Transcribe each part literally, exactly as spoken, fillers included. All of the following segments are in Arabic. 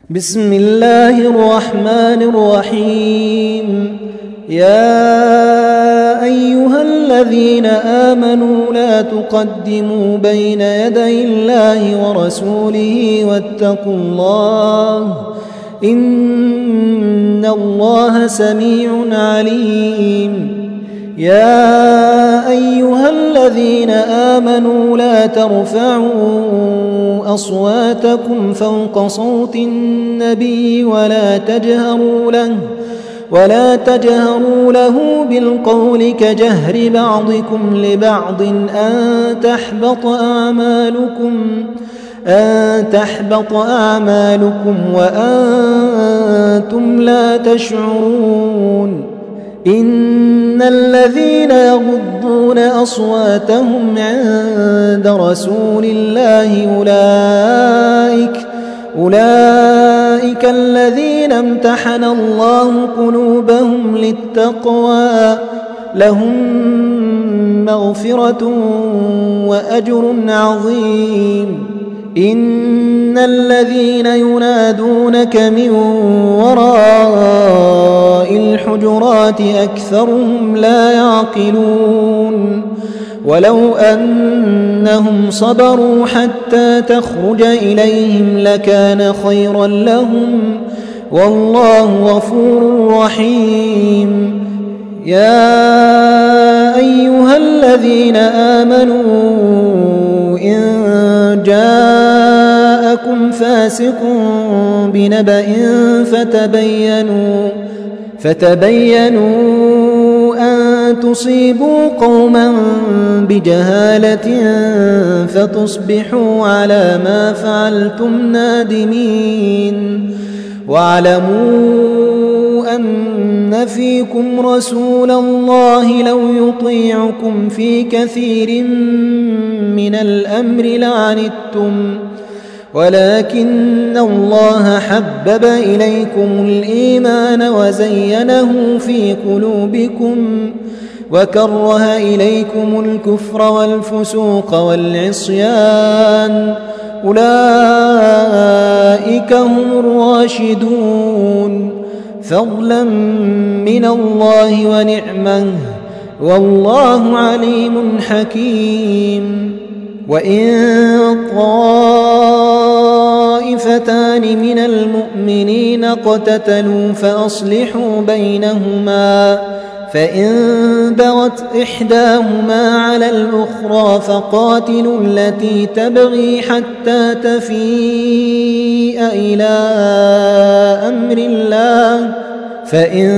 بسم الله الرحمن الرحيم. يا أيها الذين آمنوا لا تقدموا بين يدي الله ورسوله واتقوا الله إن الله سميع عليم. يا أيها الذين آمنوا لا ترفعوا أصواتكم فوق صوت النبي ولا تجهروا له ولا تجهروا له بالقول كجهر بعضكم لبعض أن تحبط أعمالكم أن تحبط أعمالكم وأنتم لا تشعرون. إن الذين يغضون أصواتهم عند رسول الله أولئك أولئك الذين امتحن الله قلوبهم للتقوى لهم مغفرة وأجر عظيم. إن الذين ينادونك من وراء الحجرات أكثرهم لا يعقلون. ولو أنهم صبروا حتى تخرج إليهم لكان خيرا لهم والله غفور رحيم. يا أيها الذين آمنوا إن جاءكم فاسق بنبأ فتبينوا فتبينوا أن تصيبوا قوما بجهالة فتصبحوا على ما فعلتم نادمين. واعلموا أن فيكم رسول الله لو يطيعكم في كثير من الأمر لعنتم ولكن الله حبب إليكم الإيمان وزينه في قلوبكم وكره إليكم الكفر والفسوق والعصيان أولئك هم الراشدون فضلا من الله ونعمه والله عليم حكيم. وإن طائفتان من المؤمنين اقتتلوا فأصلحوا بينهما فإن بغت إحداهما على الأخرى فقاتلوا التي تبغي حتى تفيء إلى أمر الله فإن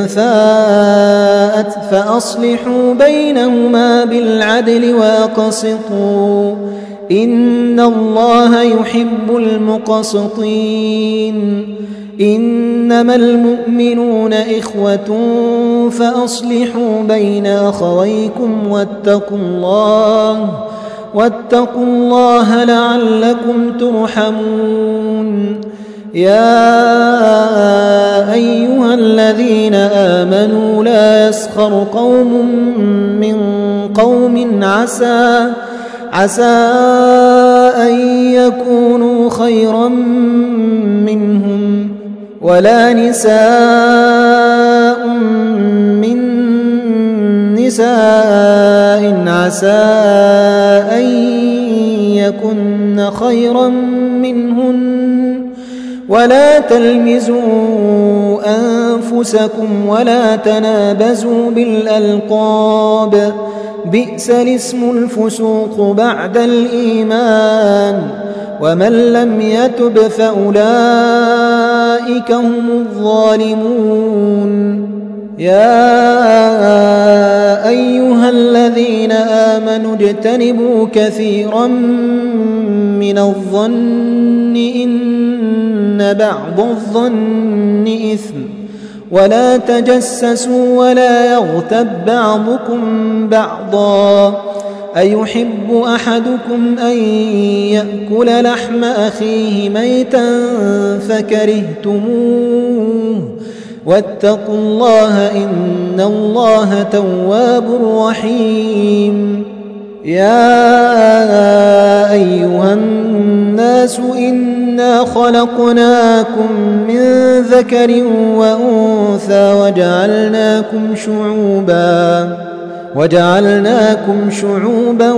فاءت فأصلحوا بينهما بالعدل وأقسطوا إن الله يحب المقسطين. إنما المؤمنون إخوة فأصلحوا بين أخويكم واتقوا الله واتقوا الله لعلكم ترحمون. يا أيها الذين آمنوا لا يسخر قوم من قوم عسى عسى أن يكونوا خيرا منهم ولا نساء من نساء عسى أن يكن خيرا منهن ولا تلمزوا أنفسكم ولا تنابزوا بالألقاب بئس الاسم الفسوق بعد الإيمان ومن لم يتب فأولئك هم الظالمون. يا أيها الذين آمنوا اجتنبوا كثيرا من الظن إن بعض الظن إثم ولا تجسسوا ولا يغتب بعضكم بعضا أيحب أحدكم أن يأكل لحم أخيه ميتا فكرهتموه واتقوا الله إن الله تواب رحيم. يا أيها الناس إنا خلقناكم من ذكر وأنثى وجعلناكم شعوبا وجعلناكم شعوبا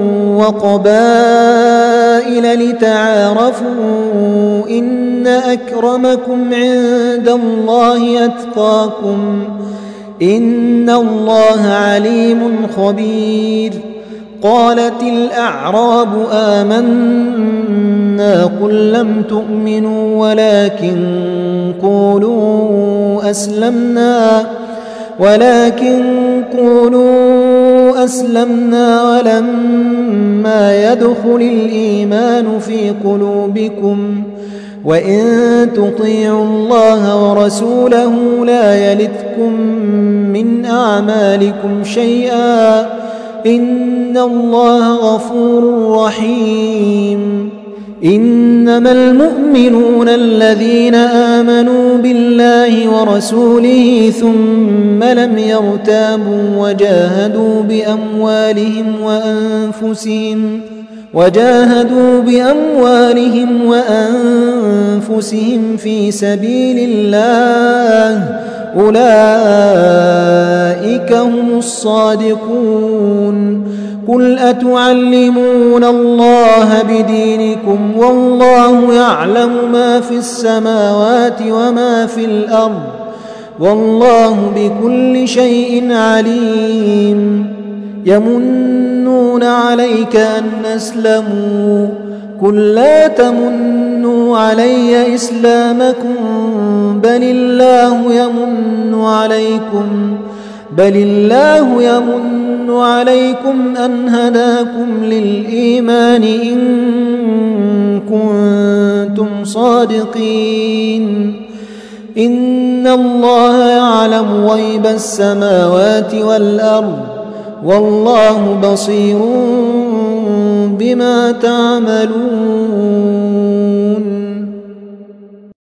وقبائل لتعارفوا إن أكرمكم عند الله أتقاكم إن الله عليم خبير. قالت الأعراب آمنا قل لم تؤمنوا ولكن قولوا أسلمنا ولكن قولوا أسلمنا ولما يدخل الإيمان في قلوبكم وإن تطيعوا الله ورسوله لا يلتكم من أعمالكم شيئا إن الله غفور رحيم. إنما المؤمنون الذين آمنوا بالله ورسوله ثم لم يرتابوا وجاهدوا بأموالهم وأنفسهم وجاهدوا بأموالهم وأنفسهم في سبيل الله أولئك هم الصادقون. قل أتعلمون الله بدينكم والله يعلم ما في السماوات وما في الأرض والله بكل شيء عليم. يمنون عليك أن أسلموا قل لا تمنوا علي إسلامكم بل الله يمن عليكم بل الله يمن عليكم أن هداكم للإيمان إن كنتم صادقين. إن الله يعلم غيب السماوات والأرض والله بصير بما تعملون.